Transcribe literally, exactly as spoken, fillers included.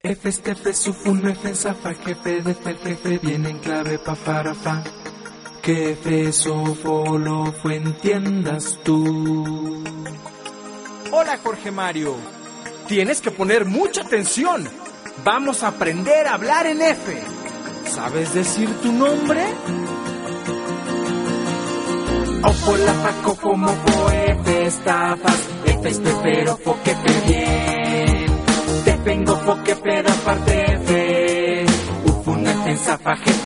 F, F, Sufun, F, Zafa, Jefe, de F, Jefe, viene en clave pa, para, fa. Que F, Sofo, lo fue, entiendas tú. Hola, Jorge Mario. Tienes que poner mucha atención. Vamos a aprender a hablar en F. ¿Sabes decir tu nombre? Ofo, la, fa, cofo, mofo, F, estafas, F, espero, fo, que te bien. Te vengo, fo, que peda, parte F. Ufun, F, Zafa, Jefe,